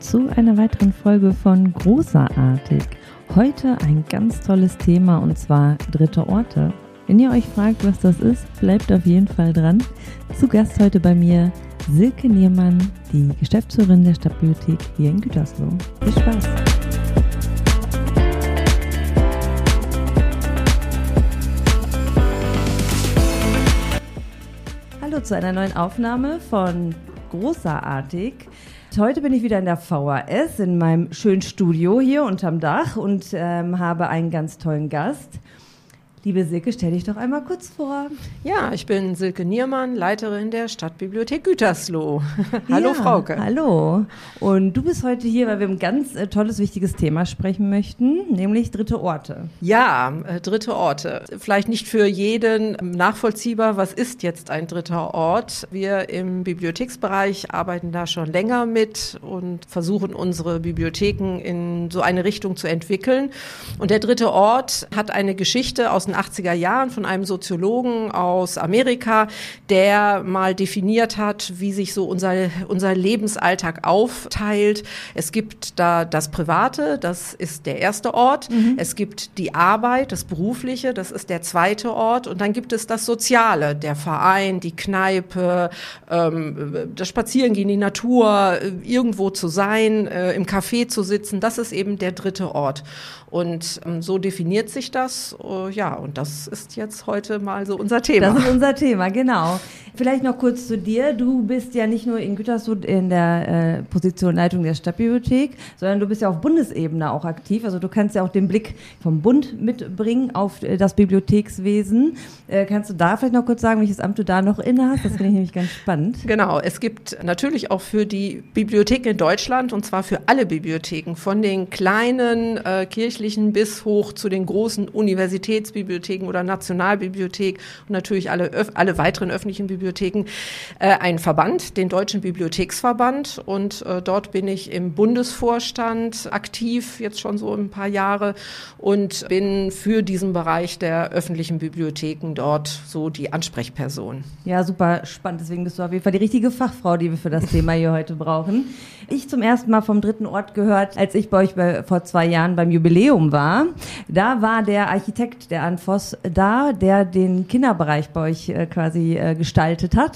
zu einer weiteren Folge von Großartig. Heute ein ganz tolles Thema und zwar dritte Orte. Wenn ihr euch fragt, was das ist, bleibt auf jeden Fall dran. Zu Gast heute bei mir Silke Niermann, die Geschäftsführerin der Stadtbibliothek hier in Gütersloh. Viel Spaß! Hallo zu einer neuen Aufnahme von Großartig. Heute bin ich wieder in der VHS, in meinem schönen Studio hier unterm Dach und habe einen ganz tollen Gast. Liebe Silke, stell dich doch einmal kurz vor. Ja, ich bin Silke Niermann, Leiterin der Stadtbibliothek Gütersloh. Hallo, ja, Frauke. Hallo. Und du bist heute hier, weil wir ein ganz tolles, wichtiges Thema sprechen möchten, nämlich dritte Orte. Ja, dritte Orte. Vielleicht nicht für jeden nachvollziehbar, was ist jetzt ein dritter Ort? Wir im Bibliotheksbereich arbeiten da schon länger mit und versuchen unsere Bibliotheken in so eine Richtung zu entwickeln. Und der dritte Ort hat eine Geschichte aus den 80er Jahren von einem Soziologen aus Amerika, der mal definiert hat, wie sich so unser Lebensalltag aufteilt. Es gibt da das Private, das ist der erste Ort. Es gibt die Arbeit, das Berufliche, das ist der zweite Ort. Und dann gibt es das Soziale, der Verein, die Kneipe, das Spazierengehen, die Natur, irgendwo zu sein, im Café zu sitzen. Das ist eben der dritte Ort. Und so definiert sich das, ja, und das ist jetzt heute mal so unser Thema. Das ist unser Thema, genau. Vielleicht noch kurz zu dir. Du bist ja nicht nur in Gütersloh in der Position Leitung der Stadtbibliothek, sondern du bist ja auf Bundesebene auch aktiv. Also du kannst ja auch den Blick vom Bund mitbringen auf das Bibliothekswesen. Kannst du da vielleicht noch kurz sagen, welches Amt du da noch inne hast? Das finde ich nämlich ganz spannend. Genau, es gibt natürlich auch für die Bibliotheken in Deutschland, und zwar für alle Bibliotheken, von den kleinen kirchlichen bis hoch zu den großen Universitätsbibliotheken oder Nationalbibliothek und natürlich alle weiteren öffentlichen Bibliotheken, einen Verband, den Deutschen Bibliotheksverband, und dort bin ich im Bundesvorstand aktiv, jetzt schon so ein paar Jahre, und bin für diesen Bereich der öffentlichen Bibliotheken dort so die Ansprechperson. Ja, super spannend, deswegen bist du auf jeden Fall die richtige Fachfrau, die wir für das Thema hier heute brauchen. Ich zum ersten Mal vom dritten Ort gehört, als ich bei euch vor 2 Jahren beim Jubiläum war. Da war der Architekt, der Arndt Voss, da, der den Kinderbereich bei euch quasi gestaltet hat.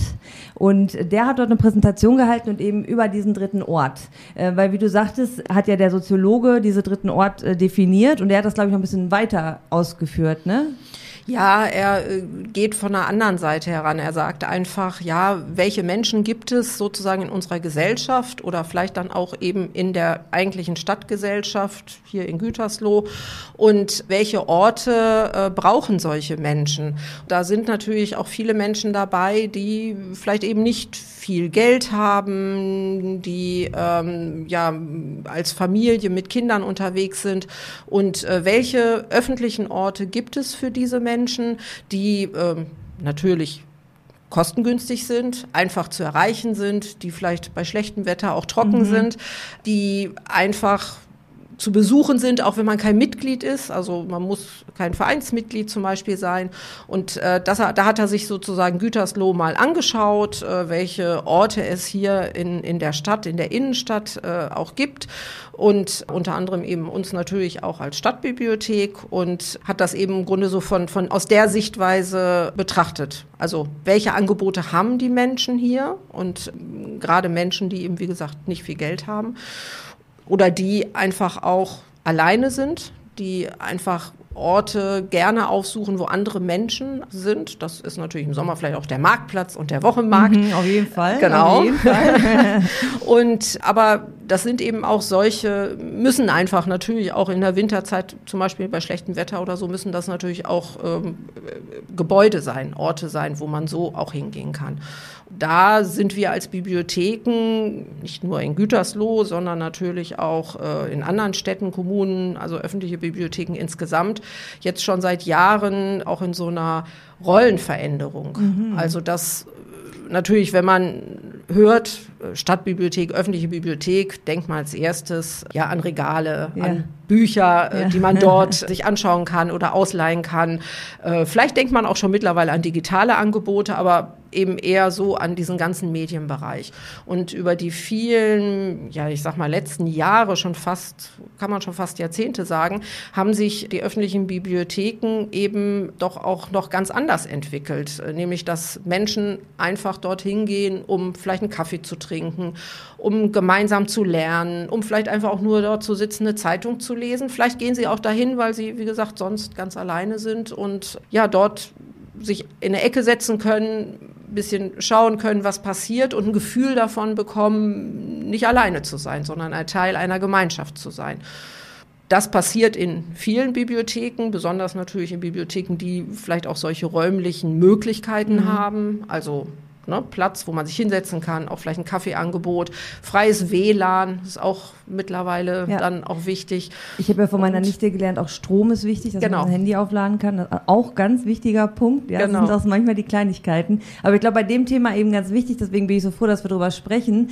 Und der hat dort eine Präsentation gehalten und eben über diesen dritten Ort. Weil, wie du sagtest, hat ja der Soziologe diesen dritten Ort definiert und der hat das, glaube ich, noch ein bisschen weiter ausgeführt, ne? Ja, er geht von einer anderen Seite heran. Er sagt einfach, ja, welche Menschen gibt es sozusagen in unserer Gesellschaft oder vielleicht dann auch eben in der eigentlichen Stadtgesellschaft hier in Gütersloh und welche Orte brauchen solche Menschen? Da sind natürlich auch viele Menschen dabei, die vielleicht eben nicht viel Geld haben, die ja als Familie mit Kindern unterwegs sind. Und welche öffentlichen Orte gibt es für diese Menschen, die natürlich kostengünstig sind, einfach zu erreichen sind, die vielleicht bei schlechtem Wetter auch trocken sind, die einfach zu besuchen sind, auch wenn man kein Mitglied ist. Also man muss kein Vereinsmitglied zum Beispiel sein. Und da hat er sich sozusagen Gütersloh mal angeschaut, welche Orte es hier in der Stadt, in der Innenstadt auch gibt. Und unter anderem eben uns natürlich auch als Stadtbibliothek und hat das eben im Grunde so von aus der Sichtweise betrachtet. Also welche Angebote haben die Menschen hier? Und gerade Menschen, die eben, wie gesagt, nicht viel Geld haben. Oder die einfach auch alleine sind, die einfach Orte gerne aufsuchen, wo andere Menschen sind. Das ist natürlich im Sommer vielleicht auch der Marktplatz und der Wochenmarkt. Auf jeden Fall. Genau. Auf jeden Fall. Aber das sind eben auch solche, müssen einfach natürlich auch in der Winterzeit, zum Beispiel bei schlechtem Wetter oder so, müssen das natürlich auch Gebäude sein, Orte sein, wo man so auch hingehen kann. Da sind wir als Bibliotheken, nicht nur in Gütersloh, sondern natürlich auch in anderen Städten, Kommunen, also öffentliche Bibliotheken insgesamt, jetzt schon seit Jahren auch in so einer Rollenveränderung. Also das natürlich, wenn man hört, Stadtbibliothek, öffentliche Bibliothek, denkt man als erstes ja an Regale, an Bücher, die man dort sich anschauen kann oder ausleihen kann. Vielleicht denkt man auch schon mittlerweile an digitale Angebote, aber eben eher so an diesen ganzen Medienbereich. Und über die vielen, letzten Jahre kann man schon fast Jahrzehnte sagen, haben sich die öffentlichen Bibliotheken eben doch auch noch ganz anders entwickelt. Nämlich, dass Menschen einfach dorthin gehen, um vielleicht einen Kaffee zu trinken, um gemeinsam zu lernen, um vielleicht einfach auch nur dort zu sitzen, eine Zeitung zu lesen. Vielleicht gehen sie auch dahin, weil sie, wie gesagt, sonst ganz alleine sind und dort sich in eine Ecke setzen können, ein bisschen schauen können, was passiert und ein Gefühl davon bekommen, nicht alleine zu sein, sondern ein Teil einer Gemeinschaft zu sein. Das passiert in vielen Bibliotheken, besonders natürlich in Bibliotheken, die vielleicht auch solche räumlichen Möglichkeiten haben, also Platz, wo man sich hinsetzen kann, auch vielleicht ein Kaffeeangebot, freies WLAN ist auch mittlerweile dann auch wichtig. Ich habe ja von meiner Nichte gelernt, auch Strom ist wichtig, dass man sein Handy aufladen kann. Das ist auch ganz wichtiger Punkt. Ja, das sind auch manchmal die Kleinigkeiten. Aber ich glaube, bei dem Thema eben ganz wichtig, deswegen bin ich so froh, dass wir darüber sprechen.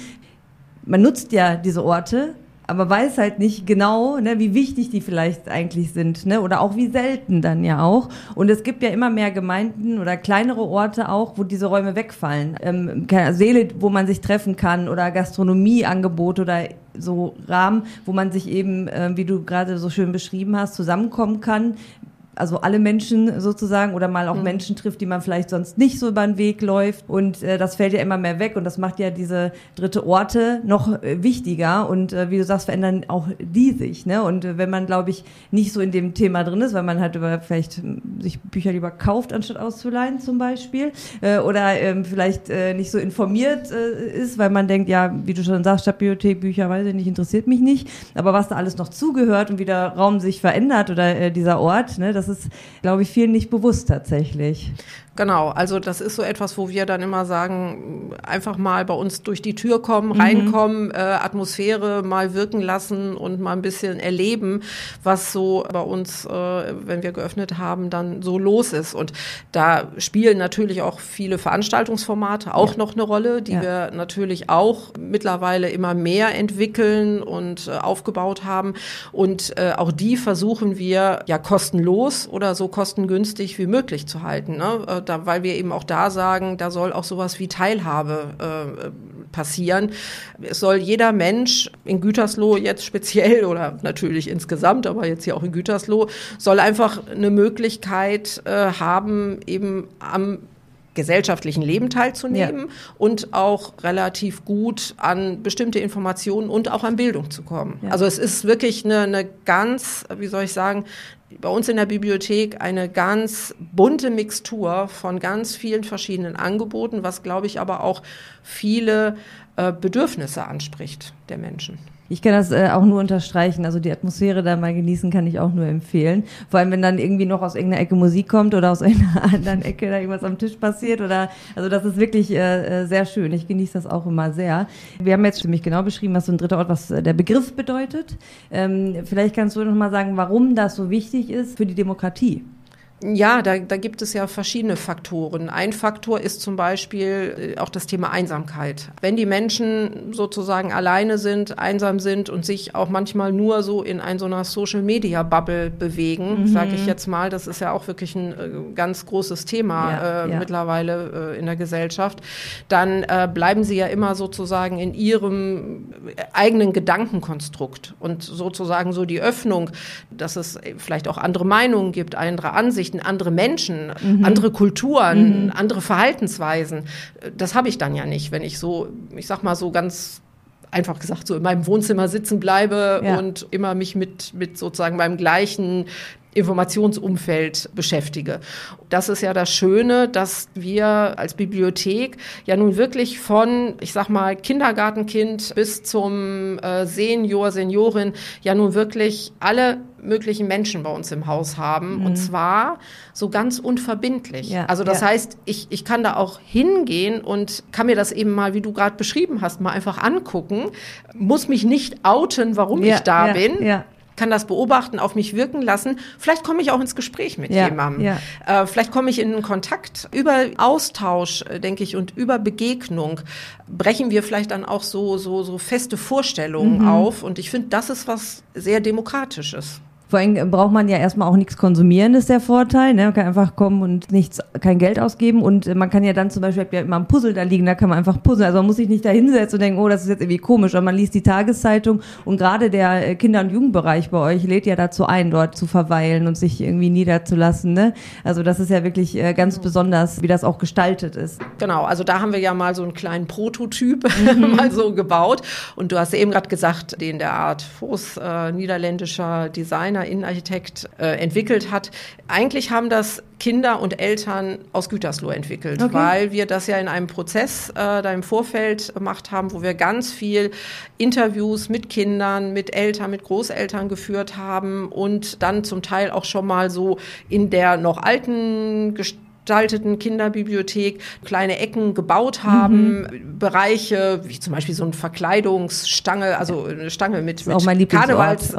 Man nutzt ja diese Orte, aber weiß halt nicht genau, wie wichtig die vielleicht eigentlich sind, oder auch wie selten dann ja auch. Und es gibt ja immer mehr Gemeinden oder kleinere Orte auch, wo diese Räume wegfallen. Seele, wo man sich treffen kann oder Gastronomieangebote oder so Rahmen, wo man sich eben, wie du gerade so schön beschrieben hast, zusammenkommen kann. Also alle Menschen sozusagen oder mal auch Menschen trifft, die man vielleicht sonst nicht so über den Weg läuft und das fällt ja immer mehr weg und das macht ja diese dritte Orte noch wichtiger und wie du sagst, verändern auch die sich, und wenn man, glaube ich, nicht so in dem Thema drin ist, weil man halt vielleicht sich Bücher lieber kauft, anstatt auszuleihen zum Beispiel oder vielleicht nicht so informiert ist, weil man denkt, ja, wie du schon sagst, Stadtbibliothek, Bücher, weiß ich nicht, interessiert mich nicht, aber was da alles noch zugehört und wie der Raum sich verändert oder dieser Ort, das ist, glaube ich, vielen nicht bewusst tatsächlich. Genau, also das ist so etwas, wo wir dann immer sagen, einfach mal bei uns durch die Tür kommen, reinkommen, Atmosphäre mal wirken lassen und mal ein bisschen erleben, was so bei uns, wenn wir geöffnet haben, dann so los ist. Und da spielen natürlich auch viele Veranstaltungsformate auch noch eine Rolle, die wir natürlich auch mittlerweile immer mehr entwickeln und aufgebaut haben. Und auch die versuchen wir kostenlos oder so kostengünstig wie möglich zu halten, weil wir eben auch da sagen, da soll auch sowas wie Teilhabe passieren. Es soll jeder Mensch in Gütersloh jetzt speziell oder natürlich insgesamt, aber jetzt hier auch in Gütersloh, soll einfach eine Möglichkeit haben, eben am gesellschaftlichen Leben teilzunehmen und auch relativ gut an bestimmte Informationen und auch an Bildung zu kommen. Ja. Also es ist wirklich eine ganz, wie soll ich sagen, bei uns in der Bibliothek eine ganz bunte Mixtur von ganz vielen verschiedenen Angeboten, was, glaube ich, aber auch viele Bedürfnisse anspricht der Menschen. Ich kann das auch nur unterstreichen, also die Atmosphäre da mal genießen kann ich auch nur empfehlen. Vor allem, wenn dann irgendwie noch aus irgendeiner Ecke Musik kommt oder aus irgendeiner anderen Ecke da irgendwas am Tisch passiert also das ist wirklich sehr schön. Ich genieße das auch immer sehr. Wir haben jetzt ziemlich genau beschrieben, was so ein dritter Ort, was der Begriff bedeutet. Vielleicht kannst du noch mal sagen, warum das so wichtig ist für die Demokratie. Ja, da gibt es ja verschiedene Faktoren. Ein Faktor ist zum Beispiel auch das Thema Einsamkeit. Wenn die Menschen sozusagen alleine sind, einsam sind und sich auch manchmal nur so in so einer Social-Media-Bubble bewegen, sage ich jetzt mal, das ist ja auch wirklich ein ganz großes Thema mittlerweile in der Gesellschaft, dann bleiben sie ja immer sozusagen in ihrem eigenen Gedankenkonstrukt und sozusagen so die Öffnung, dass es vielleicht auch andere Meinungen gibt, andere Ansichten, andere Menschen, andere Kulturen, andere Verhaltensweisen. Das habe ich dann ja nicht, wenn ich so, ich sag mal so ganz einfach gesagt, so in meinem Wohnzimmer sitzen bleibe und immer mich mit sozusagen meinem gleichen Informationsumfeld beschäftige. Das ist ja das Schöne, dass wir als Bibliothek ja nun wirklich von, ich sag mal, Kindergartenkind bis zum Senior, Seniorin ja nun wirklich alle möglichen Menschen bei uns im Haus haben und zwar so ganz unverbindlich. Ja, also das heißt, ich kann da auch hingehen und kann mir das eben mal, wie du gerade beschrieben hast, mal einfach angucken, muss mich nicht outen, warum ich da bin. Ja. kann das beobachten, auf mich wirken lassen. Vielleicht komme ich auch ins Gespräch mit jemandem. Ja. Vielleicht komme ich in einen Kontakt. Über Austausch, denke ich, und über Begegnung brechen wir vielleicht dann auch so feste Vorstellungen auf. Und ich finde, das ist was sehr Demokratisches. Vor allem braucht man ja erstmal auch nichts konsumieren, ist der Vorteil. Ne? Man kann einfach kommen und kein Geld ausgeben. Und man kann ja dann zum Beispiel, ich habe ja immer ein Puzzle da liegen, da kann man einfach puzzeln. Also man muss sich nicht da hinsetzen und denken, oh, das ist jetzt irgendwie komisch. Aber man liest die Tageszeitung und gerade der Kinder- und Jugendbereich bei euch lädt ja dazu ein, dort zu verweilen und sich irgendwie niederzulassen. Ne? Also das ist ja wirklich ganz besonders, wie das auch gestaltet ist. Genau, also da haben wir ja mal so einen kleinen Prototyp mal so gebaut. Und du hast eben gerade gesagt, den der Art Vos, niederländischer Designer, Innenarchitekt entwickelt hat. Eigentlich haben das Kinder und Eltern aus Gütersloh entwickelt, weil wir das ja in einem Prozess da im Vorfeld gemacht haben, wo wir ganz viel Interviews mit Kindern, mit Eltern, mit Großeltern geführt haben und dann zum Teil auch schon mal so in der noch alten gestalteten Kinderbibliothek kleine Ecken gebaut haben, Bereiche, wie zum Beispiel so eine Verkleidungsstange, also eine Stange mit Karnevals,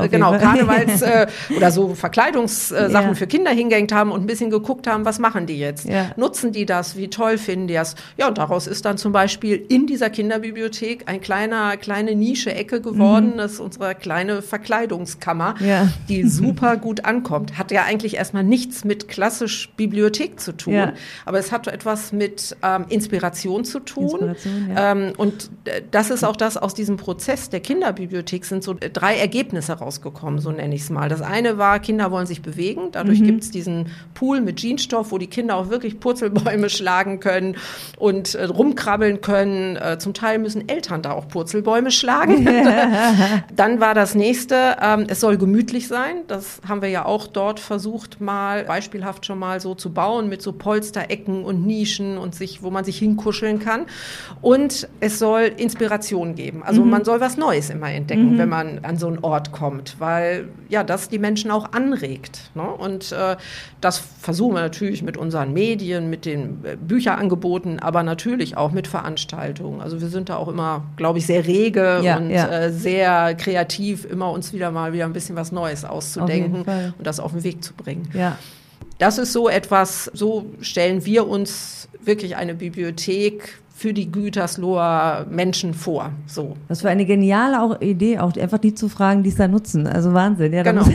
oder so Verkleidungssachen für Kinder hingehängt haben und ein bisschen geguckt haben, was machen die jetzt? Ja. Nutzen die das? Wie toll finden die das? Ja, und daraus ist dann zum Beispiel in dieser Kinderbibliothek kleine Nische-Ecke geworden. Das ist unsere kleine Verkleidungskammer, die super gut ankommt. Hat ja eigentlich erstmal nichts mit klassisch Bibliothek zu tun. Ja. Aber es hat etwas mit Inspiration zu tun. Und das ist auch das, aus diesem Prozess der Kinderbibliothek sind so 3 Ergebnisse rausgekommen, so nenne ich es mal. Das eine war, Kinder wollen sich bewegen. Dadurch gibt es diesen Pool mit Jeansstoff, wo die Kinder auch wirklich Purzelbäume schlagen können und rumkrabbeln können. Zum Teil müssen Eltern da auch Purzelbäume schlagen. Dann war das nächste, es soll gemütlich sein. Das haben wir ja auch dort versucht, mal beispielhaft schon mal so zu bauen mit so Polsterecken und Nischen und wo man sich hinkuscheln kann. Und es soll Inspiration geben. Also man soll was Neues immer entdecken, wenn man an so einen Ort kommt, weil ja das die Menschen auch anregt. Ne? Und das versuchen wir natürlich mit unseren Medien, mit den Bücherangeboten, aber natürlich auch mit Veranstaltungen. Also wir sind da auch immer, glaube ich, sehr rege und sehr kreativ, immer uns wieder ein bisschen was Neues auszudenken und das auf den Weg zu bringen. Ja. Das ist so etwas, so stellen wir uns wirklich eine Bibliothek für die Gütersloher Menschen vor. So. Das war eine geniale Idee, auch einfach die zu fragen, die es da nutzen. Also Wahnsinn. Ja, genau. Das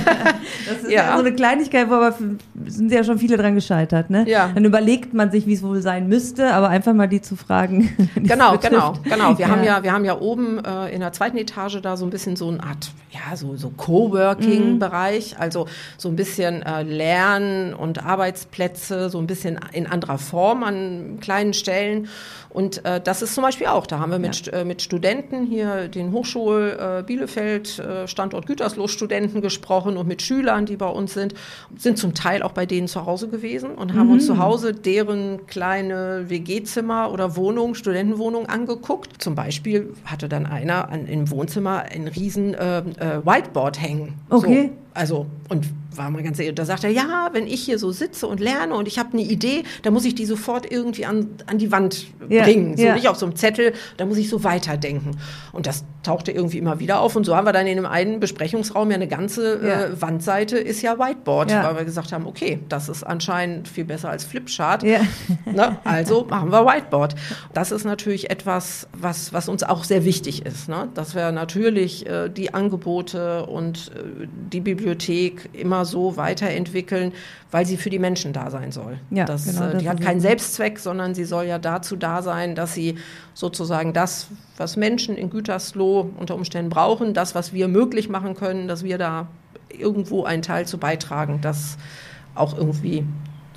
ist ja so eine Kleinigkeit, wo aber sind ja schon viele dran gescheitert. Ne? Ja. Dann überlegt man sich, wie es wohl sein müsste, aber einfach mal die zu fragen. Genau. Wir haben ja oben in der 2. Etage da so ein bisschen so eine Art, so Coworking-Bereich, also so ein bisschen Lern- und Arbeitsplätze, so ein bisschen in anderer Form an kleinen Stellen. Und das ist zum Beispiel auch, da haben wir mit Studenten hier, den Hochschul Bielefeld, Standort Gütersloh-Studenten gesprochen und mit Schülern, die bei uns sind zum Teil auch bei denen zu Hause gewesen und haben uns zu Hause deren kleine WG-Zimmer oder Wohnung, Studentenwohnung angeguckt. Zum Beispiel hatte dann einer im Wohnzimmer ein riesen Whiteboard hängen. Okay. So. Also, und war mal ganz ehrlich, da sagt er, ja, wenn ich hier so sitze und lerne und ich habe eine Idee, dann muss ich die sofort irgendwie an die Wand bringen. So nicht auf so einem Zettel, da muss ich so weiterdenken. Und das tauchte irgendwie immer wieder auf. Und so haben wir dann in dem einen Besprechungsraum eine ganze Wandseite ist Whiteboard, weil wir gesagt haben, okay, das ist anscheinend viel besser als Flipchart. Ja. Ne? Also machen wir Whiteboard. Das ist natürlich etwas, was uns auch sehr wichtig ist, ne? Dass wir natürlich die Angebote und die Bibliothek immer so weiterentwickeln, weil sie für die Menschen da sein soll. Ja, die hat keinen Selbstzweck, sondern sie soll ja dazu da sein, dass sie sozusagen das, was Menschen in Gütersloh unter Umständen brauchen, das, was wir möglich machen können, dass wir da irgendwo einen Teil zu beitragen, das auch irgendwie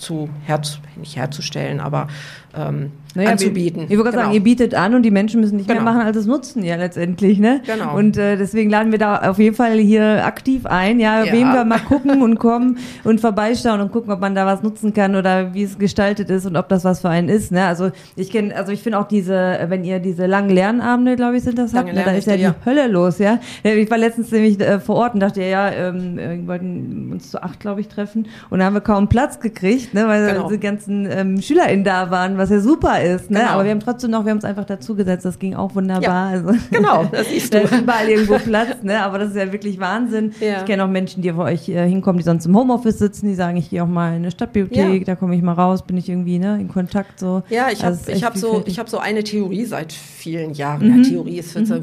nicht herzustellen, aber anzubieten. Ich würde sagen, ihr bietet an und die Menschen müssen nicht mehr machen, als es nutzen ja letztendlich. Ne? Genau. Und deswegen laden wir da auf jeden Fall hier aktiv ein, wem wir mal gucken und kommen und vorbeischauen und gucken, ob man da was nutzen kann oder wie es gestaltet ist und ob das was für einen ist. Ne? Also ich finde auch wenn ihr diese langen Lernabende, glaube ich, sind das habt, da ist ja die Hölle los, ja. Ich war letztens nämlich vor Ort und dachte, wir wollten uns zu 8, glaube ich, treffen und da haben wir kaum Platz gekriegt. nicht, ne, weil die ganzen SchülerInnen da waren, was ja super ist, ne, aber wir haben trotzdem noch, wir haben es einfach dazu gesetzt, das ging auch wunderbar. Ja, also, genau, das siehst du. Da ist überall irgendwo Platz, ne, aber das ist ja wirklich Wahnsinn. Ja. Ich kenne auch Menschen, die vor euch hinkommen, die sonst im Homeoffice sitzen, die sagen, ich gehe auch mal in eine Stadtbibliothek, da komme ich mal raus, bin ich irgendwie, ne, in Kontakt, so. Ja, ich habe so eine Theorie seit vielen Jahren. Ja, Theorie ist vielleicht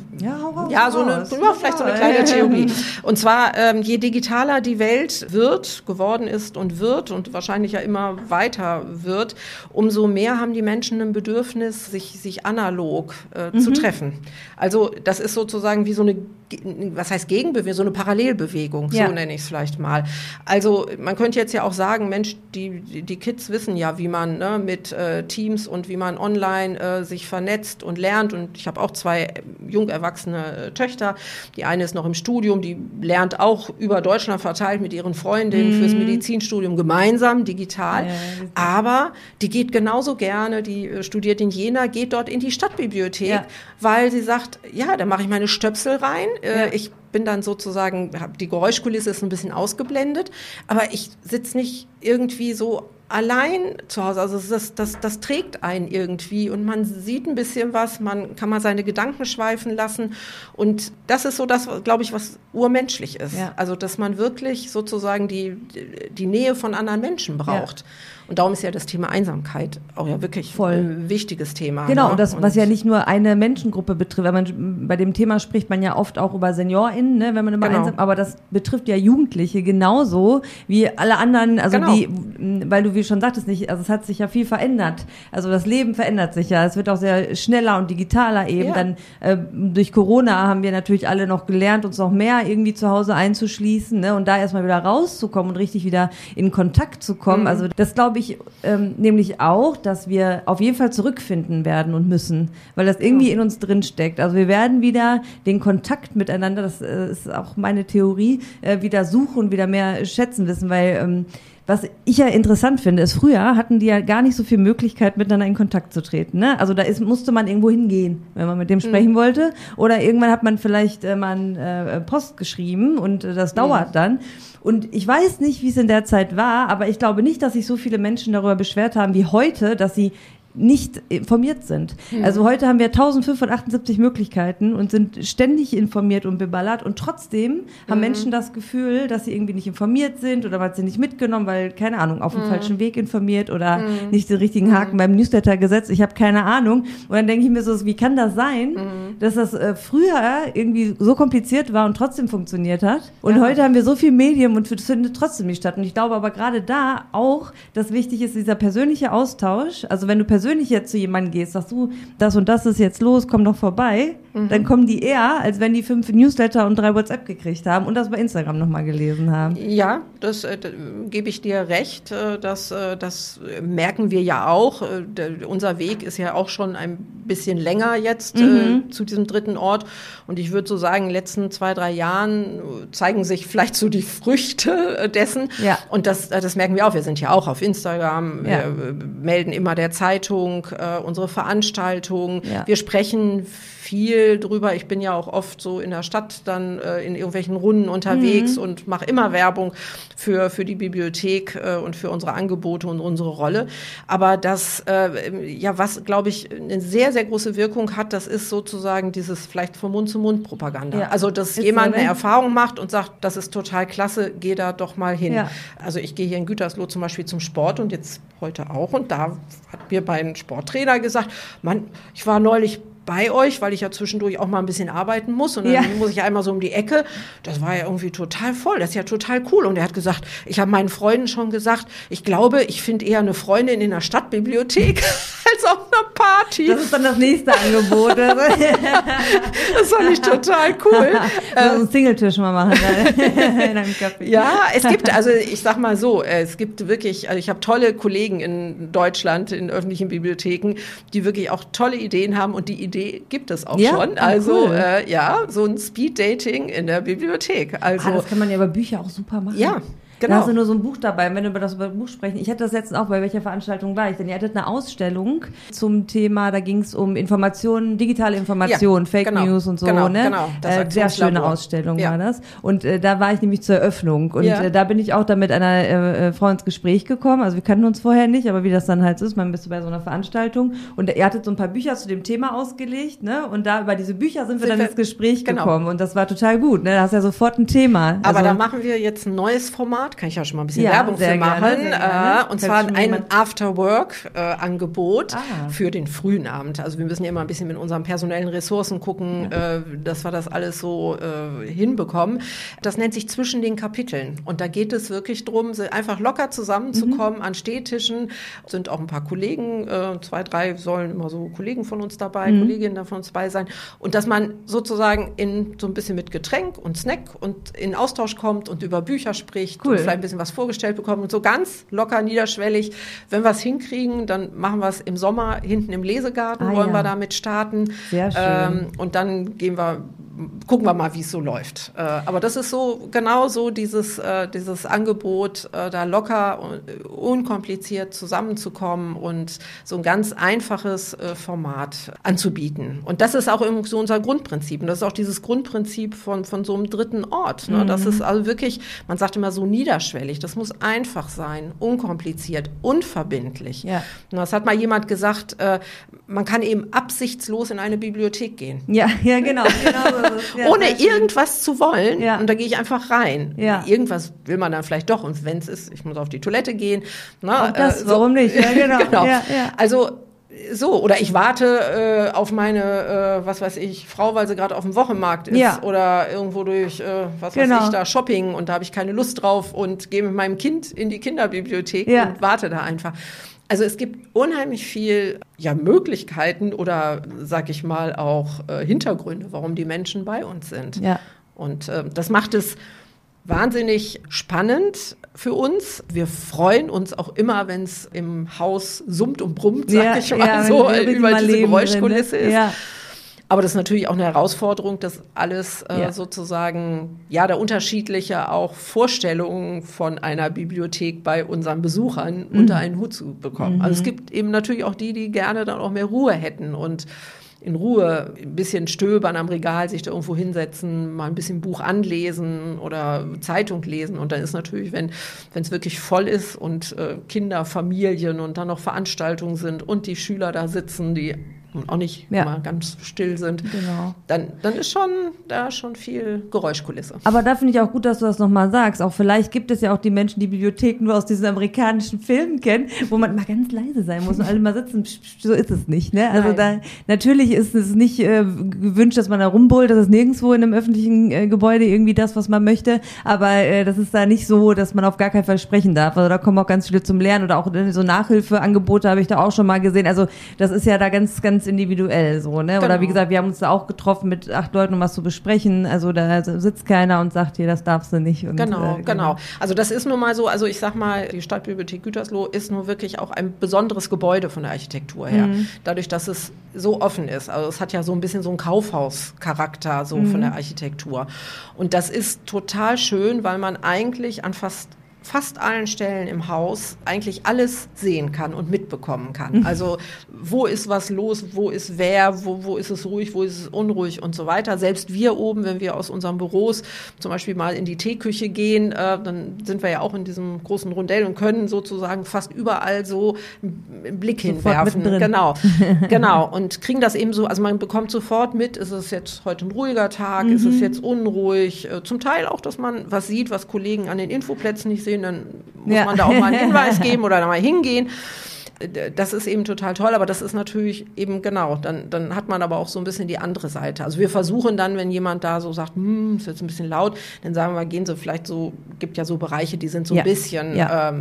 so eine kleine Theorie. Und zwar, je digitaler die Welt geworden ist und wahrscheinlich ja immer weiter wird, umso mehr haben die Menschen ein Bedürfnis, sich analog zu treffen. Also das ist sozusagen wie so eine, was heißt Gegenbewegung, so eine Parallelbewegung, so nenne ich es vielleicht mal. Also man könnte jetzt ja auch sagen, Mensch, die Kids wissen ja, wie man mit Teams und wie man online sich vernetzt und lernt. Und ich habe auch 2 jung erwachsene Töchter. Die eine ist noch im Studium, die lernt auch über Deutschland verteilt mit ihren Freundinnen fürs Medizinstudium gemeinsam, digital. Ja. Aber die geht genauso gerne, die studiert in Jena, geht dort in die Stadtbibliothek, weil sie sagt, da mache ich meine Stöpsel rein. Ich bin dann sozusagen, die Geräuschkulisse ist ein bisschen ausgeblendet, aber ich sitze nicht irgendwie so allein zu Hause. Also das trägt einen irgendwie und man sieht ein bisschen was, man kann mal seine Gedanken schweifen lassen und das ist so das, glaube ich, was urmenschlich ist. Ja. Also dass man wirklich sozusagen die Nähe von anderen Menschen braucht. Ja. Und darum ist ja das Thema Einsamkeit auch ja wirklich ein wichtiges Thema. Genau, ne? Was ja nicht nur eine Menschengruppe betrifft. Bei dem Thema spricht man ja oft auch über SeniorInnen, ne, wenn man immer einsam, aber das betrifft ja Jugendliche genauso wie alle anderen, also weil du, wie schon sagtest, nicht, also es hat sich ja viel verändert. Also das Leben verändert sich ja. Es wird auch sehr schneller und digitaler eben. Ja. Dann durch Corona haben wir natürlich alle noch gelernt, uns noch mehr irgendwie zu Hause einzuschließen, ne, und da erstmal wieder rauszukommen und richtig wieder in Kontakt zu kommen. Also das glaube ich nämlich auch, dass wir auf jeden Fall zurückfinden werden und müssen, weil das irgendwie in uns drin steckt. Also wir werden wieder den Kontakt miteinander, das ist auch meine Theorie, wieder suchen und wieder mehr schätzen wissen, weil was ich ja interessant finde, ist, früher hatten die ja gar nicht so viel Möglichkeit, miteinander in Kontakt zu treten, ne? Also musste man irgendwo hingehen, wenn man mit dem sprechen wollte. Oder irgendwann hat man vielleicht mal Post geschrieben und das dauert dann. Und ich weiß nicht, wie es in der Zeit war, aber ich glaube nicht, dass sich so viele Menschen darüber beschwert haben wie heute, dass sie nicht informiert sind. Also heute haben wir 1578 Möglichkeiten und sind ständig informiert und beballert und trotzdem haben Menschen das Gefühl, dass sie irgendwie nicht informiert sind oder weil sie nicht mitgenommen, weil, keine Ahnung, auf dem falschen Weg informiert oder nicht den richtigen Haken beim Newsletter gesetzt. Ich habe keine Ahnung. Und dann denke ich mir so, wie kann das sein, dass das früher irgendwie so kompliziert war und trotzdem funktioniert hat? Und heute haben wir so viel Medium und es findet trotzdem nicht statt. Und ich glaube aber gerade da auch, dass wichtig ist dieser persönliche Austausch. Also wenn du persönlich jetzt zu jemandem gehst, sagst du, das und das ist jetzt los, komm doch vorbei, dann kommen die eher, als wenn die 5 Newsletter und 3 WhatsApp gekriegt haben und das bei Instagram nochmal gelesen haben. Ja, das gebe ich dir recht, das merken wir ja auch. Unser Weg ist ja auch schon ein bisschen länger jetzt zu diesem 3. Ort und ich würde so sagen, in den letzten 2-3 Jahren zeigen sich vielleicht so die Früchte dessen und das merken wir auch. Wir sind ja auch auf Instagram, wir melden immer der Zeitung, unsere Veranstaltungen. Ja. Wir sprechen viel drüber. Ich bin ja auch oft so in der Stadt dann in irgendwelchen Runden unterwegs und mache immer Werbung für die Bibliothek und für unsere Angebote und unsere Rolle. Aber das, was, glaube ich, eine sehr, sehr große Wirkung hat, das ist sozusagen dieses vielleicht von Mund-zu-Mund-Propaganda. Ja. Also, dass jemand eine Erfahrung macht und sagt, das ist total klasse, geh da doch mal hin. Ja. Also, ich gehe hier in Gütersloh zum Beispiel zum Sport und jetzt heute auch und da hat mir mein Sporttrainer gesagt, Mann, ich war neulich bei euch, weil ich ja zwischendurch auch mal ein bisschen arbeiten muss und dann muss ich einmal so um die Ecke. Das war ja irgendwie total voll, das ist ja total cool. Und er hat gesagt, ich habe meinen Freunden schon gesagt, ich glaube, ich finde eher eine Freundin in der Stadtbibliothek als auf einer Party. Das ist dann das nächste Angebot. Das fand ich total cool. So einen Singletisch mal machen in einem Café. Ja, es gibt, also ich sag mal so, es gibt wirklich, also ich habe tolle Kollegen in Deutschland, in öffentlichen Bibliotheken, die wirklich auch tolle Ideen haben und die Idee gibt es auch schon. Also cool. So ein Speed-Dating in der Bibliothek. Also das kann man ja bei Büchern auch super machen. Ja. Genau. Da hast du nur so ein Buch dabei, wenn wir über das Buch sprechen. Ich hatte das letztens auch, bei welcher Veranstaltung war ich denn? Ihr hattet eine Ausstellung zum Thema, da ging es um Informationen, digitale Informationen, Fake News und so, ne? Genau. Sehr schöne Ausstellung war das. Und da war ich nämlich zur Eröffnung. Und da bin ich auch dann mit einer Frau ins Gespräch gekommen. Also wir kannten uns vorher nicht, aber wie das dann halt so ist, man bist du bei so einer Veranstaltung. Und ihr hattet so ein paar Bücher zu dem Thema ausgelegt, ne? Und da über diese Bücher sind wir dann ins Gespräch gekommen. Und das war total gut, ne? Da hast ja sofort ein Thema. Aber da machen wir jetzt ein neues Format, kann ich ja schon mal ein bisschen Werbung für machen. Gerne. Und zwar ein After-Work-Angebot für den frühen Abend. Also wir müssen ja immer ein bisschen mit unseren personellen Ressourcen gucken, dass wir das alles so hinbekommen. Das nennt sich zwischen den Kapiteln. Und da geht es wirklich drum, einfach locker zusammenzukommen an Stehtischen. Sind auch ein paar Kollegen, 2, 3 sollen immer so Kollegen von uns dabei, Kolleginnen von uns dabei sein. Und dass man sozusagen so ein bisschen mit Getränk und Snack und in Austausch kommt und über Bücher spricht und vielleicht ein bisschen was vorgestellt bekommt und so ganz locker, niederschwellig. Wenn wir es hinkriegen, dann machen wir es im Sommer hinten im Lesegarten, wollen wir damit starten. Sehr schön. Und dann gucken wir mal, wie es so läuft. Aber das ist so genau so dieses Angebot, da locker und unkompliziert zusammenzukommen und so ein ganz einfaches Format anzubieten. Und das ist auch so unser Grundprinzip. Und das ist auch dieses Grundprinzip von so einem dritten Ort. Ne? Das ist also wirklich, man sagt immer so niederschwellig. Das muss einfach sein, unkompliziert, unverbindlich. Ja. Und das hat mal jemand gesagt, man kann eben absichtslos in eine Bibliothek gehen. Ja, genau. Ohne irgendwas zu wollen. Ja. Und da gehe ich einfach rein. Ja. Irgendwas will man dann vielleicht doch. Und wenn es ist, ich muss auf die Toilette gehen. Auch das, warum nicht? Ja, genau. Genau. Ja. Also so, oder ich warte auf meine, was weiß ich, Frau, weil sie gerade auf dem Wochenmarkt ist oder irgendwo durch, weiß ich, da Shopping und da habe ich keine Lust drauf und gehe mit meinem Kind in die Kinderbibliothek und warte da einfach. Also es gibt unheimlich viel Möglichkeiten oder, sag ich mal, auch Hintergründe, warum die Menschen bei uns sind. Ja. Und das macht es wahnsinnig spannend für uns. Wir freuen uns auch immer, wenn es im Haus summt und brummt, sag ich mal so, über diese Geräuschkulisse ist. Ja. Aber das ist natürlich auch eine Herausforderung, das alles sozusagen, da unterschiedliche auch Vorstellungen von einer Bibliothek bei unseren Besuchern unter einen Hut zu bekommen. Also es gibt eben natürlich auch die gerne dann auch mehr Ruhe hätten und in Ruhe ein bisschen stöbern am Regal, sich da irgendwo hinsetzen, mal ein bisschen Buch anlesen oder Zeitung lesen. Und dann ist natürlich, wenn es wirklich voll ist und Kinder, Familien und dann noch Veranstaltungen sind und die Schüler da sitzen, die auch nicht immer ganz still sind, dann ist schon viel Geräuschkulisse. Aber da finde ich auch gut, dass du das nochmal sagst. Auch vielleicht gibt es ja auch die Menschen, die Bibliotheken nur aus diesen amerikanischen Filmen kennen, wo man mal ganz leise sein muss und alle mal sitzen. So ist es nicht, ne? Also natürlich ist es nicht gewünscht, dass man da rumbrüllt. Das ist nirgendwo in einem öffentlichen Gebäude irgendwie das, was man möchte. Aber das ist da nicht so, dass man auf gar keinen Fall sprechen darf. Also da kommen auch ganz viele zum Lernen oder auch so Nachhilfeangebote habe ich da auch schon mal gesehen. Also das ist ja da ganz, ganz individuell so, ne? Genau. Oder wie gesagt, wir haben uns da auch getroffen mit 8 Leuten, um was zu besprechen. Also da sitzt keiner und sagt hier, das darfst du nicht. Und, genau. Also das ist nun mal so, also ich sag mal, die Stadtbibliothek Gütersloh ist nur wirklich auch ein besonderes Gebäude von der Architektur her. Dadurch, dass es so offen ist. Also es hat ja so ein bisschen so einen Kaufhauscharakter so von der Architektur. Und das ist total schön, weil man eigentlich an fast allen Stellen im Haus eigentlich alles sehen kann und mitbekommen kann. Also wo ist was los, wo ist wer, wo ist es ruhig, wo ist es unruhig und so weiter. Selbst wir oben, wenn wir aus unseren Büros zum Beispiel mal in die Teeküche gehen, dann sind wir ja auch in diesem großen Rondell und können sozusagen fast überall so einen Blick hinwerfen. Genau. Und kriegen das eben so, also man bekommt sofort mit, ist es jetzt heute ein ruhiger Tag, ist es jetzt unruhig. Zum Teil auch, dass man was sieht, was Kollegen an den Infoplätzen nicht sehen, dann muss man da auch mal einen Hinweis geben oder da mal hingehen. Das ist eben total toll, aber das ist natürlich eben dann hat man aber auch so ein bisschen die andere Seite. Also wir versuchen dann, wenn jemand da so sagt, ist jetzt ein bisschen laut, dann sagen wir, gehen Sie vielleicht so, gibt ja so Bereiche, die sind so ein bisschen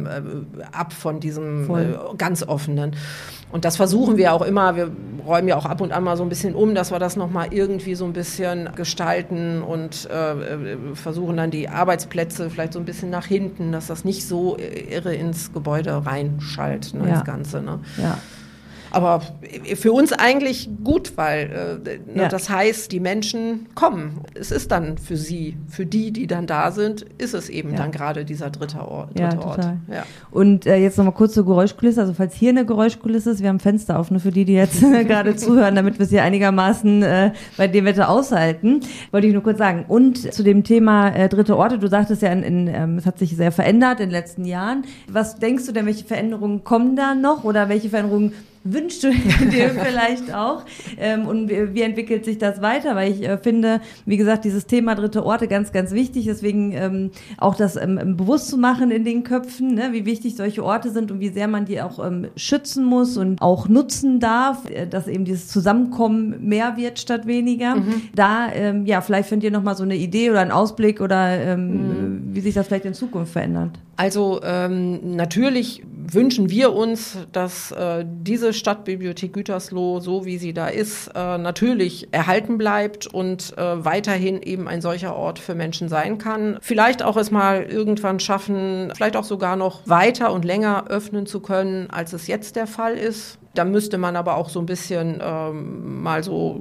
ab von diesem ganz offenen. Und das versuchen wir auch immer, wir räumen ja auch ab und an mal so ein bisschen um, dass wir das nochmal irgendwie so ein bisschen gestalten und versuchen dann die Arbeitsplätze vielleicht so ein bisschen nach hinten, dass das nicht so irre ins Gebäude reinschallt, das Ganze. Ne? Ja. Aber für uns eigentlich gut, weil das heißt, die Menschen kommen. Es ist dann für sie, für die dann da sind, ist es eben dann gerade dieser dritte Ort. Total. Ja. Und jetzt nochmal kurz zur Geräuschkulisse. Also falls hier eine Geräuschkulisse ist, wir haben Fenster auf, nur für die jetzt gerade zuhören, damit wir es hier einigermaßen bei dem Wetter aushalten. Wollte ich nur kurz sagen. Und zu dem Thema dritte Orte, du sagtest ja, es hat sich sehr verändert in den letzten Jahren. Was denkst du denn, welche Veränderungen kommen da noch oder welche Veränderungen wünschst du dir vielleicht auch? Und wie entwickelt sich das weiter? Weil ich finde, wie gesagt, dieses Thema dritte Orte ganz, ganz wichtig. Deswegen auch das bewusst zu machen in den Köpfen, ne? Wie wichtig solche Orte sind und wie sehr man die auch schützen muss und auch nutzen darf, dass eben dieses Zusammenkommen mehr wird statt weniger. Da, vielleicht findet ihr nochmal so eine Idee oder einen Ausblick oder wie sich das vielleicht in Zukunft verändert. Also natürlich wünschen wir uns, dass diese Stadtbibliothek Gütersloh, so wie sie da ist, natürlich erhalten bleibt und weiterhin eben ein solcher Ort für Menschen sein kann. Vielleicht auch es mal irgendwann schaffen, vielleicht auch sogar noch weiter und länger öffnen zu können, als es jetzt der Fall ist. Da müsste man aber auch so ein bisschen mal so,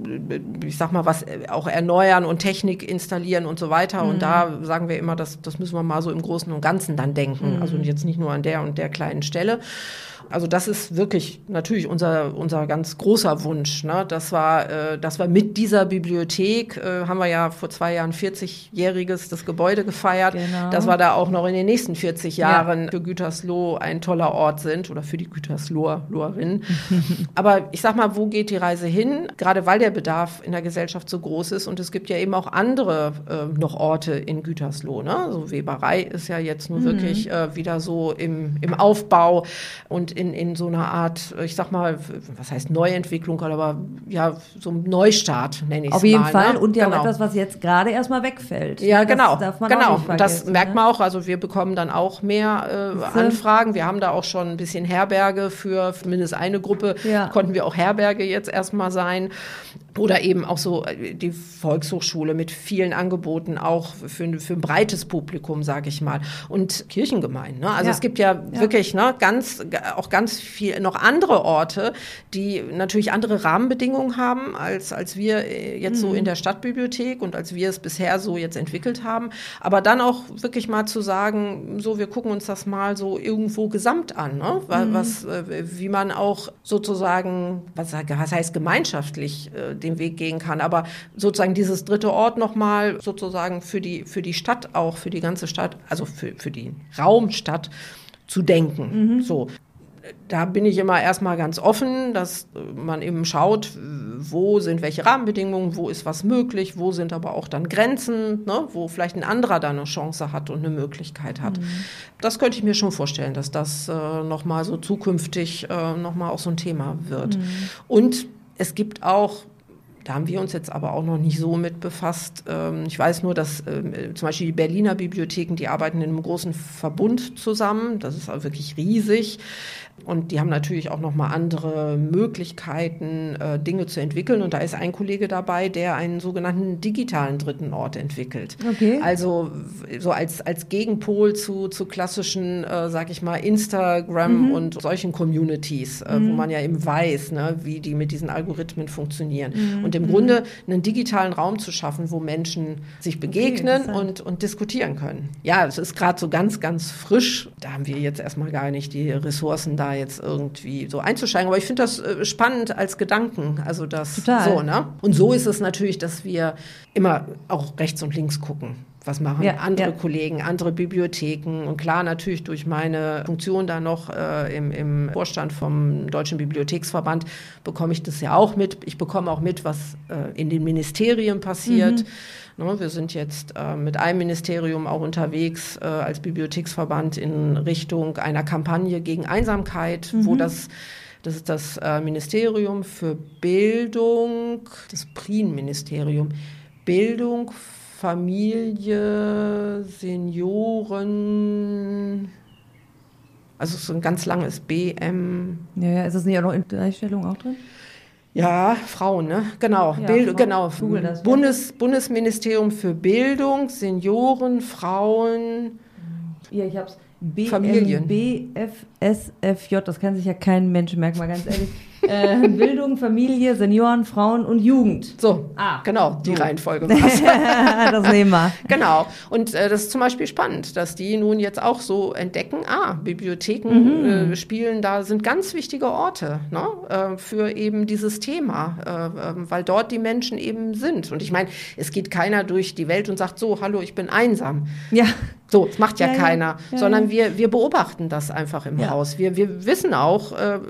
ich sag mal, was auch erneuern und Technik installieren und so weiter. Und da sagen wir immer, das müssen wir mal so im Großen und Ganzen dann denken. Also jetzt nicht nur an der und der kleinen Stelle. Also das ist wirklich natürlich unser ganz großer Wunsch, ne? Das war mit dieser Bibliothek, haben wir ja vor 2 Jahren 40-jähriges das Gebäude gefeiert, genau. Dass wir da auch noch in den nächsten 40 Jahren für Gütersloh ein toller Ort sind oder für die Gütersloherinnen. Aber ich sag mal, wo geht die Reise hin? Gerade weil der Bedarf in der Gesellschaft so groß ist und es gibt ja eben auch andere noch Orte in Gütersloh, ne? So Weberei ist ja jetzt nur wirklich wieder so im Aufbau und in so einer Art, ich sag mal, was heißt Neuentwicklung, aber ja, so ein Neustart, nenne ich es mal. Auf jeden Fall. Ne? Und ja auch etwas, was jetzt gerade erstmal wegfällt. Ja, genau. Das darf man auch nicht vergessen, das merkt man auch. Also wir bekommen dann auch mehr Anfragen. Wir haben da auch schon ein bisschen Herberge für mindestens eine Gruppe. Ja. Konnten wir auch Herberge jetzt erstmal sein. Oder eben auch so die Volkshochschule mit vielen Angeboten, auch für ein breites Publikum, sage ich mal. Und Kirchengemeinden. Ne? Also es gibt ja wirklich ganz viel noch andere Orte, die natürlich andere Rahmenbedingungen haben, als wir jetzt so in der Stadtbibliothek und als wir es bisher so jetzt entwickelt haben. Aber dann auch wirklich mal zu sagen, so, wir gucken uns das mal so irgendwo gesamt an. Ne? Wie man auch sozusagen, was heißt gemeinschaftlich den Weg gehen kann. Aber sozusagen dieses dritte Ort nochmal sozusagen für die Stadt auch, für die ganze Stadt, also für die Raumstadt zu denken. So. Da bin ich immer erstmal ganz offen, dass man eben schaut, wo sind welche Rahmenbedingungen, wo ist was möglich, wo sind aber auch dann Grenzen, ne, wo vielleicht ein anderer da eine Chance hat und eine Möglichkeit hat. Das könnte ich mir schon vorstellen, dass das nochmal so zukünftig nochmal auch so ein Thema wird. Und es gibt auch, da haben wir uns jetzt aber auch noch nicht so mit befasst. Ich weiß nur, dass zum Beispiel die Berliner Bibliotheken, die arbeiten in einem großen Verbund zusammen. Das ist auch wirklich riesig. Und die haben natürlich auch noch mal andere Möglichkeiten, Dinge zu entwickeln. Und da ist ein Kollege dabei, der einen sogenannten digitalen dritten Ort entwickelt. Okay. Also so als Gegenpol zu klassischen, sag ich mal, Instagram und solchen Communities, wo man ja eben weiß, ne, wie die mit diesen Algorithmen funktionieren. Und im Grunde einen digitalen Raum zu schaffen, wo Menschen sich begegnen und diskutieren können. Ja, es ist gerade so ganz, ganz frisch. Da haben wir jetzt erstmal gar nicht die Ressourcen da jetzt irgendwie so einzusteigen. Aber ich finde das spannend als Gedanken. Also das so, ne? Und so ist es natürlich, dass wir immer auch rechts und links gucken. Was machen andere Kollegen, andere Bibliotheken? Und klar, natürlich durch meine Funktion da noch im Vorstand vom Deutschen Bibliotheksverband bekomme ich das ja auch mit. Ich bekomme auch mit, was in den Ministerien passiert. Wir sind jetzt mit einem Ministerium auch unterwegs als Bibliotheksverband in Richtung einer Kampagne gegen Einsamkeit, wo das ist das Ministerium für Bildung, das PRIN-Ministerium, Bildung, Familie, Senioren, also so ein ganz langes BM. Ja, ist das nicht auch noch in Gleichstellung auch drin? Ja, Frauen, ne? Genau. Ja, genau. Bundesministerium für Bildung, Senioren, Frauen, ja, ich hab's. Familien. BFSF. BSFJ, das kann sich ja kein Mensch merken, mal ganz ehrlich. Bildung, Familie, Senioren, Frauen und Jugend. So, genau, die Reihenfolge war's. Das nehmen wir. Genau. Und das ist zum Beispiel spannend, dass die nun jetzt auch so entdecken, Bibliotheken spielen, da sind ganz wichtige Orte, ne, für eben dieses Thema, weil dort die Menschen eben sind. Und ich meine, es geht keiner durch die Welt und sagt so, hallo, ich bin einsam. Ja. So, das macht ja keiner, sondern wir beobachten das einfach im Haus. Wir wissen auch,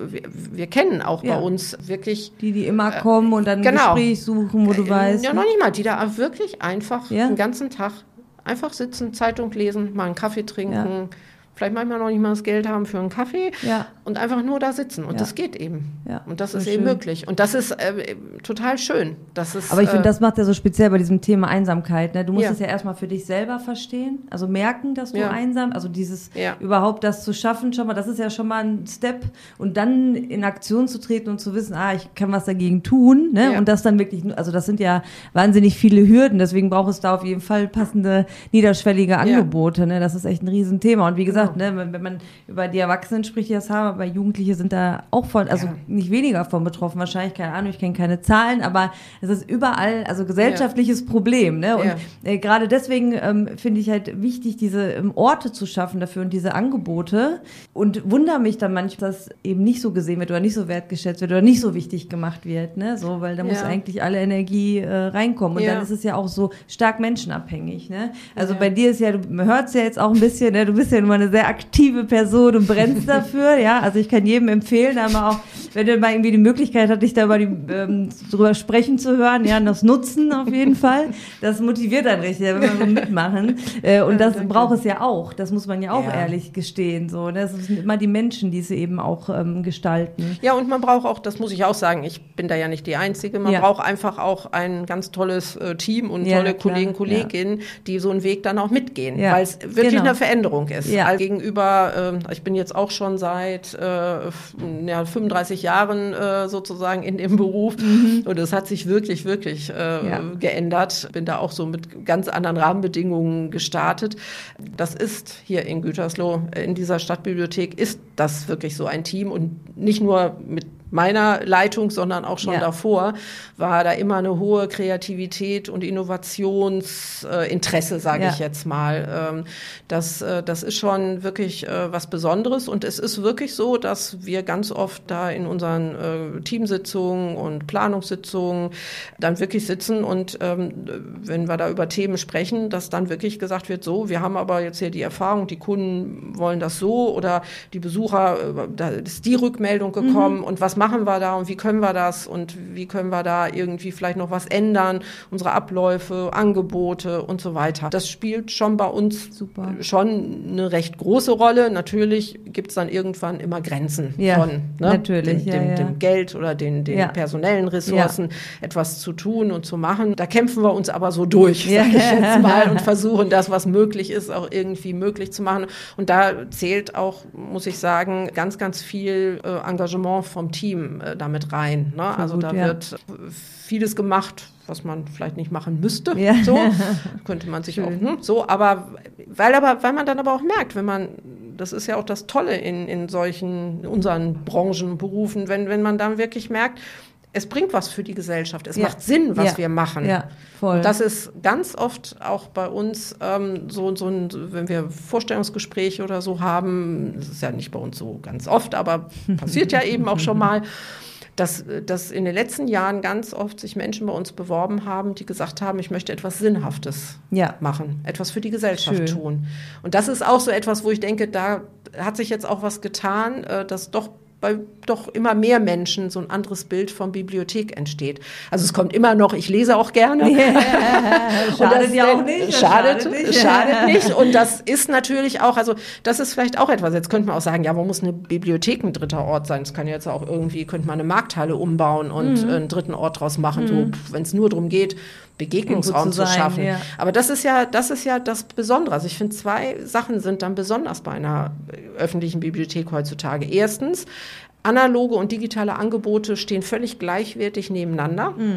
wir kennen auch bei uns wirklich... Die immer kommen und dann ein Gespräch suchen, wo du weißt. Ja, noch nicht mal, die da wirklich einfach den ganzen Tag einfach sitzen, Zeitung lesen, mal einen Kaffee trinken, vielleicht manchmal noch nicht mal das Geld haben für einen Kaffee und einfach nur da sitzen. Und das geht eben. Ja, und das ist eben möglich. Und das ist total schön. Aber ich finde, das macht ja so speziell bei diesem Thema Einsamkeit. Ne? Du musst es ja erstmal für dich selber verstehen, also merken, dass du einsam, also dieses überhaupt das zu schaffen, schon mal, das ist ja schon mal ein Step. Und dann in Aktion zu treten und zu wissen, ich kann was dagegen tun. Ne? Und das dann wirklich, also das sind ja wahnsinnig viele Hürden. Deswegen braucht es da auf jeden Fall passende, niederschwellige Angebote. Ne? Das ist echt ein Riesenthema. Und wie gesagt, ne, wenn man über die Erwachsenen spricht, die das haben, aber Jugendliche sind da auch von, also nicht weniger von betroffen, wahrscheinlich, keine Ahnung, ich kenne keine Zahlen, aber es ist überall, also gesellschaftliches Problem, ne, und gerade deswegen finde ich halt wichtig, diese Orte zu schaffen dafür und diese Angebote, und wundere mich dann manchmal, dass eben nicht so gesehen wird oder nicht so wertgeschätzt wird oder nicht so wichtig gemacht wird, ne, so, weil da muss eigentlich alle Energie reinkommen, und dann ist es ja auch so stark menschenabhängig, ne, also bei dir ist ja, man hört es ja jetzt auch ein bisschen, ne, du bist ja immer eine sehr aktive Person und brennst dafür, ja, also ich kann jedem empfehlen, aber auch, wenn du mal irgendwie die Möglichkeit hast, dich da über drüber sprechen zu hören, ja, das Nutzen auf jeden Fall, das motiviert dann richtig, wenn wir so mitmachen, und das braucht es ja auch, das muss man ja auch ehrlich gestehen, so, ne? Das sind immer die Menschen, die es eben auch gestalten. Ja, und man braucht auch, das muss ich auch sagen, ich bin da ja nicht die Einzige, man braucht einfach auch ein ganz tolles Team und tolle Kollegen, Kolleginnen, die so einen Weg dann auch mitgehen, weil es wirklich eine Veränderung ist. Ja. Gegenüber, ich bin jetzt auch schon seit 35 Jahren sozusagen in dem Beruf, und es hat sich wirklich, wirklich geändert. Bin da auch so mit ganz anderen Rahmenbedingungen gestartet. Das ist hier in Gütersloh, in dieser Stadtbibliothek, ist das wirklich so ein Team, und nicht nur mit meiner Leitung, sondern auch schon davor, war da immer eine hohe Kreativität und Innovationsinteresse, sage ich jetzt mal. Das ist schon wirklich was Besonderes, und es ist wirklich so, dass wir ganz oft da in unseren Teamsitzungen und Planungssitzungen dann wirklich sitzen, und wenn wir da über Themen sprechen, dass dann wirklich gesagt wird, so, wir haben aber jetzt hier die Erfahrung, die Kunden wollen das so, oder die Besucher, da ist die Rückmeldung gekommen, und was machen wir da und wie können wir das und wie können wir da irgendwie vielleicht noch was ändern, unsere Abläufe, Angebote und so weiter. Das spielt schon bei uns schon eine recht große Rolle. Natürlich gibt es dann irgendwann immer Grenzen von dem Geld oder den personellen Ressourcen, etwas zu tun und zu machen. Da kämpfen wir uns aber so durch, sag ich jetzt mal, und versuchen das, was möglich ist, auch irgendwie möglich zu machen. Und da zählt auch, muss ich sagen, ganz, ganz viel Engagement vom Team damit rein. Ne? Also da wird vieles gemacht, was man vielleicht nicht machen müsste. Ja. So könnte man sich auch so, aber weil man dann aber auch merkt, das ist ja auch das Tolle in unseren Branchen, Berufen, wenn man dann wirklich merkt, es bringt was für die Gesellschaft, es macht Sinn, was wir machen. Ja, voll. Und das ist ganz oft auch bei uns wenn wir Vorstellungsgespräche oder so haben, das ist ja nicht bei uns so ganz oft, aber passiert ja eben auch schon mal, dass in den letzten Jahren ganz oft sich Menschen bei uns beworben haben, die gesagt haben, ich möchte etwas Sinnhaftes machen, etwas für die Gesellschaft tun. Und das ist auch so etwas, wo ich denke, da hat sich jetzt auch was getan, dass doch immer mehr Menschen so ein anderes Bild von Bibliothek entsteht. Also es kommt immer noch, ich lese auch gerne. Schadet ja auch nicht. Schadet nicht. Und das ist natürlich auch, also das ist vielleicht auch etwas, jetzt könnte man auch sagen, ja, warum muss eine Bibliothek ein dritterOrt sein? Das kann jetzt auch irgendwie, könnte man eine Markthalle umbauen und einen dritten Ort draus machen, so, wenn es nur darum geht, Begegnungsraum zu schaffen. Ja. Aber das ist ja das Besondere. Also ich finde, 2 Sachen sind dann besonders bei einer öffentlichen Bibliothek heutzutage. Erstens, analoge und digitale Angebote stehen völlig gleichwertig nebeneinander.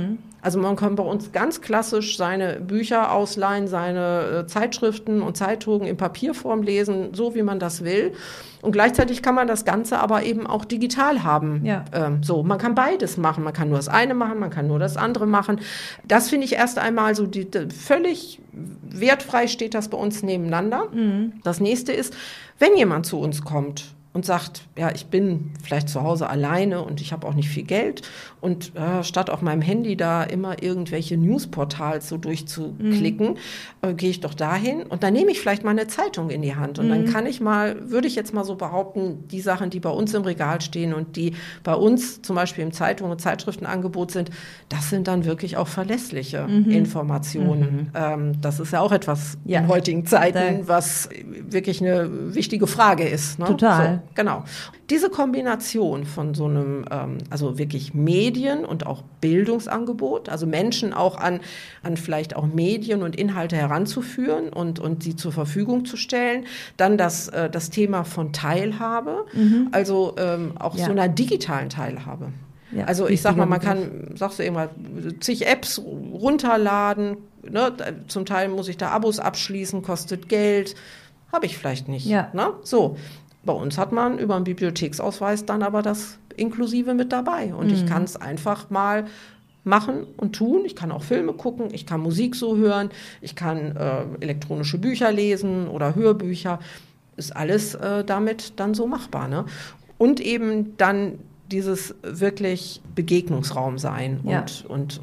Also man kann bei uns ganz klassisch seine Bücher ausleihen, seine Zeitschriften und Zeitungen in Papierform lesen, so wie man das will. Und gleichzeitig kann man das Ganze aber eben auch digital haben. Ja. So, man kann beides machen. Man kann nur das eine machen, man kann nur das andere machen. Das finde ich erst einmal so völlig wertfrei steht das bei uns nebeneinander. Das nächste ist, wenn jemand zu uns kommt und sagt, ja, ich bin vielleicht zu Hause alleine und ich habe auch nicht viel Geld und statt auf meinem Handy da immer irgendwelche Newsportals so durchzuklicken, gehe ich doch dahin und dann nehme ich vielleicht mal eine Zeitung in die Hand und dann kann ich würde ich jetzt mal so behaupten, die Sachen, die bei uns im Regal stehen und die bei uns zum Beispiel im Zeitung- und Zeitschriftenangebot sind, das sind dann wirklich auch verlässliche Informationen. Das ist ja auch etwas in heutigen Zeiten, was wirklich eine wichtige Frage ist. Ne? Total. So. Genau. Diese Kombination von so einem, also wirklich Medien und auch Bildungsangebot, also Menschen auch an vielleicht auch Medien und Inhalte heranzuführen und sie zur Verfügung zu stellen. Dann das Thema von Teilhabe, also auch so einer digitalen Teilhabe. Ja, also ich sag mal, man kann, sagst du irgendwann, zig Apps runterladen, ne? Zum Teil muss ich da Abos abschließen, kostet Geld, habe ich vielleicht nicht. Ja. Ne? So. Bei uns hat man über einen Bibliotheksausweis dann aber das Inklusive mit dabei. Und ich kann es einfach mal machen und tun. Ich kann auch Filme gucken, ich kann Musik so hören, ich kann elektronische Bücher lesen oder Hörbücher. Ist alles damit dann so machbar. Ne? Und eben dann dieses wirklich Begegnungsraum sein und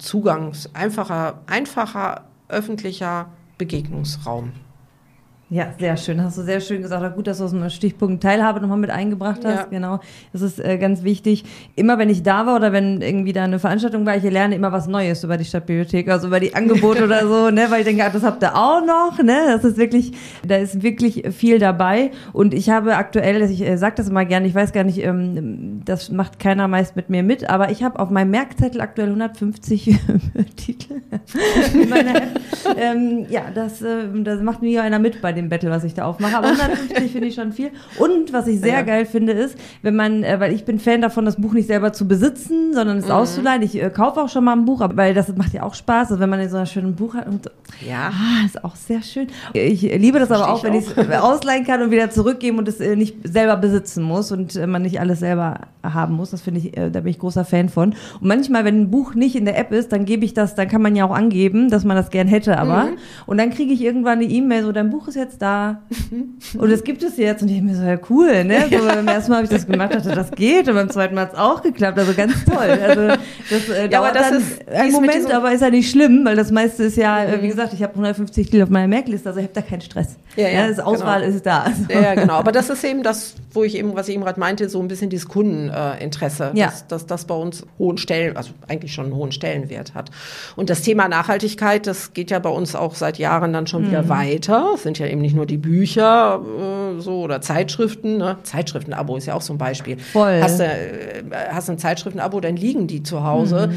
einfacher öffentlicher Begegnungsraum. Ja, sehr schön. Hast du sehr schön gesagt. Gut, dass du so einen Stichpunkt Teilhabe nochmal mit eingebracht hast. Ja. Genau. Das ist ganz wichtig. Immer wenn ich da war oder wenn irgendwie da eine Veranstaltung war, ich lerne immer was Neues über die Stadtbibliothek, also über die Angebote oder so, ne, weil ich denke, das habt ihr auch noch, ne? Das ist wirklich, da ist wirklich viel dabei. Und ich habe aktuell, ich sage das immer gerne, ich weiß gar nicht, das macht keiner meist mit mir mit, aber ich habe auf meinem Merkzettel aktuell 150 Titel in meiner App. Das macht mir einer mit bei dem Battle, was ich da aufmache. Aber 150 finde ich schon viel. Und was ich sehr geil finde, ist, wenn man, weil ich bin Fan davon, das Buch nicht selber zu besitzen, sondern es auszuleihen. Ich kaufe auch schon mal ein Buch, weil das macht ja auch Spaß. Also wenn man so ein schönes Buch hat und ist auch sehr schön. Ich liebe das aber auch, wenn ich es ausleihen kann und wieder zurückgeben und es nicht selber besitzen muss und man nicht alles selber haben muss. Das finde ich, da bin ich großer Fan von. Und manchmal, wenn ein Buch nicht in der App ist, dann gebe ich das, dann kann man ja auch angeben, dass man das gern hätte, aber. Und dann kriege ich irgendwann eine E-Mail, so, dein Buch ist jetzt da. Und das gibt es jetzt. Und ich mir so, ja cool, ne? So, beim ersten Mal habe ich das gemacht, dachte, das geht. Und beim zweiten Mal hat es auch geklappt. Also ganz toll. Also das dauert dann einen Moment, aber ist ja nicht schlimm, weil das meiste ist ja, wie gesagt, ich habe 150 Titel auf meiner Merkliste, also ich habe da keinen Stress. Das Auswahl ist da. Also. Ja, genau. Aber das ist eben das, was ich eben gerade meinte, so ein bisschen dieses Kundeninteresse, dass das bei uns eigentlich schon einen hohen Stellenwert hat. Und das Thema Nachhaltigkeit, das geht ja bei uns auch seit Jahren dann schon wieder weiter. Es sind ja eben nicht nur die Bücher oder Zeitschriften. Ne? Zeitschriftenabo ist ja auch so ein Beispiel. Voll. Hast du ein Zeitschriftenabo, dann liegen die zu Hause.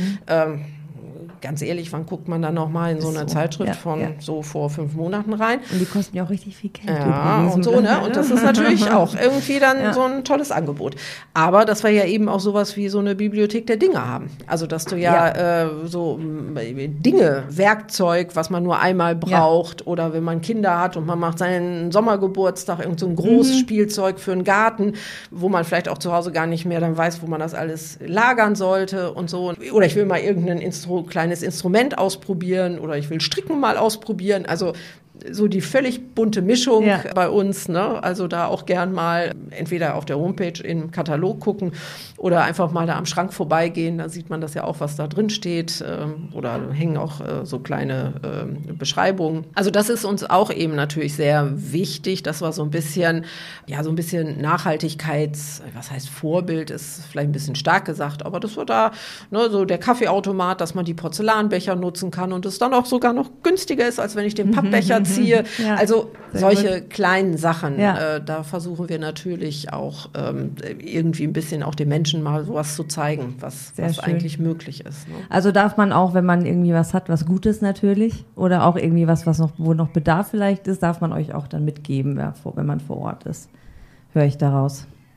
Ganz ehrlich, wann guckt man dann noch mal in so eine Zeitschrift so vor 5 Monaten rein? Und die kosten ja auch richtig viel Geld. Ja, und so, ne? Und das ist natürlich auch irgendwie dann so ein tolles Angebot. Aber dass wir ja eben auch sowas wie so eine Bibliothek der Dinge haben. Also, dass du so Dinge, Werkzeug, was man nur einmal braucht, oder wenn man Kinder hat und man macht seinen Sommergeburtstag, irgend so ein großes Spielzeug für einen Garten, wo man vielleicht auch zu Hause gar nicht mehr dann weiß, wo man das alles lagern sollte und so. Oder ich will mal irgendein kleines Instrument ausprobieren oder ich will Stricken mal ausprobieren. Also so die völlig bunte Mischung bei uns, ne? Also da auch gern mal entweder auf der Homepage im Katalog gucken oder einfach mal da am Schrank vorbeigehen, da sieht man das ja auch, was da drin steht, oder hängen auch so kleine Beschreibungen. Also das ist uns auch eben natürlich sehr wichtig, dass wir so ein bisschen was heißt Vorbild, ist vielleicht ein bisschen stark gesagt, aber das wird da, ne, so der Kaffeeautomat, dass man die Porzellanbecher nutzen kann und es dann auch sogar noch günstiger ist, als wenn ich den Pappbecher ziehe. Ja, also solche kleinen Sachen, da versuchen wir natürlich auch irgendwie ein bisschen auch den Menschen mal sowas zu zeigen, was eigentlich möglich ist. Ne? Also darf man auch, wenn man irgendwie was hat, was Gutes natürlich, oder auch irgendwie wo noch Bedarf vielleicht ist, darf man euch auch dann mitgeben, wenn man vor Ort ist. Höre ich daraus.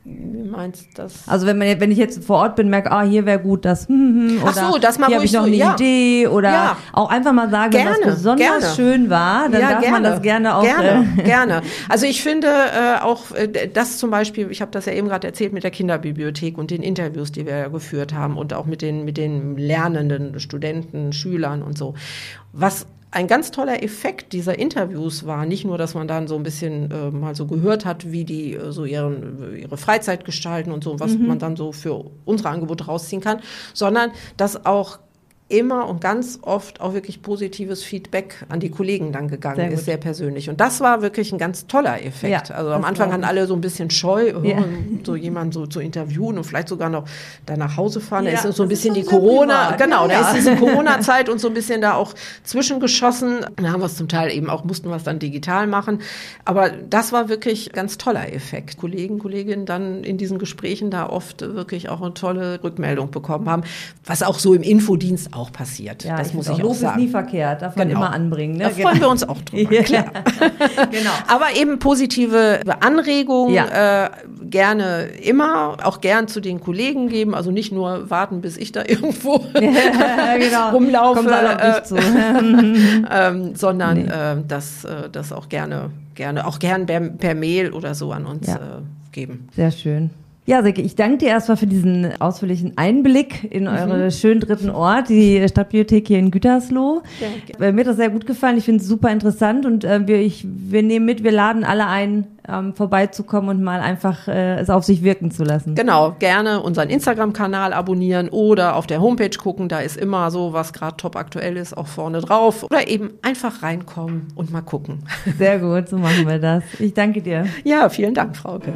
Wie meinst du das? Also wenn ich jetzt vor Ort bin, merke, hier wäre gut das, oder ach so, das mal hier habe ich noch eine Idee, oder auch einfach mal sagen, wenn das besonders schön war, dann darf man das gerne auch. Gerne. Also ich finde auch, das zum Beispiel, ich habe das ja eben gerade erzählt mit der Kinderbibliothek und den Interviews, die wir ja geführt haben und auch mit den lernenden Studenten, Schülern und so. Was ein ganz toller Effekt dieser Interviews war, nicht nur, dass man dann so ein bisschen mal so gehört hat, wie die so ihre Freizeit gestalten und so, was man dann so für unsere Angebote rausziehen kann, sondern dass auch immer und ganz oft auch wirklich positives Feedback an die Kollegen dann gegangen ist, sehr persönlich. Und das war wirklich ein ganz toller Effekt. Also am Anfang hatten alle so ein bisschen scheu, so jemanden so zu interviewen und vielleicht sogar noch da nach Hause fahren. Da ist so ein bisschen die Corona, da ist diese Corona-Zeit und so ein bisschen da auch zwischengeschossen. Da haben wir es zum Teil eben auch, mussten wir es dann digital machen. Aber das war wirklich ein ganz toller Effekt. Kolleginnen dann in diesen Gesprächen da oft wirklich auch eine tolle Rückmeldung bekommen haben, was auch so im Infodienst auch passiert. Ja, das muss ich auch sagen. Lob ist nie verkehrt, darf man immer anbringen. Ne? Da freuen wir uns auch drüber, klar. Genau. Aber eben positive Anregungen, gerne immer, auch gern zu den Kollegen geben, also nicht nur warten, bis ich da irgendwo rumlaufe, kommt alle auf mich zu. sondern das auch gerne per Mail oder so an uns geben. Sehr schön. Ja, Silke, ich danke dir erstmal für diesen ausführlichen Einblick in eure schönen dritten Ort, die Stadtbibliothek hier in Gütersloh. Ja, mir hat das sehr gut gefallen. Ich finde es super interessant und wir nehmen mit, wir laden alle ein, vorbeizukommen und mal einfach es auf sich wirken zu lassen. Genau, gerne unseren Instagram-Kanal abonnieren oder auf der Homepage gucken, da ist immer so, was gerade top aktuell ist, auch vorne drauf. Oder eben einfach reinkommen und mal gucken. Sehr gut, so machen wir das. Ich danke dir. Ja, vielen Dank, Frauke.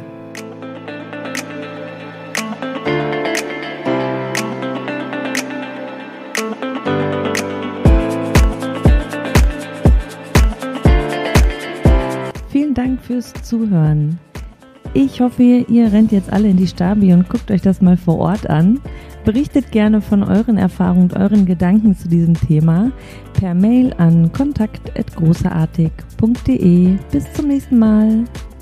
Vielen Dank fürs Zuhören. Ich hoffe, ihr rennt jetzt alle in die Stabi und guckt euch das mal vor Ort an. Berichtet gerne von euren Erfahrungen und euren Gedanken zu diesem Thema per Mail an kontakt@großartig.de. Bis zum nächsten Mal.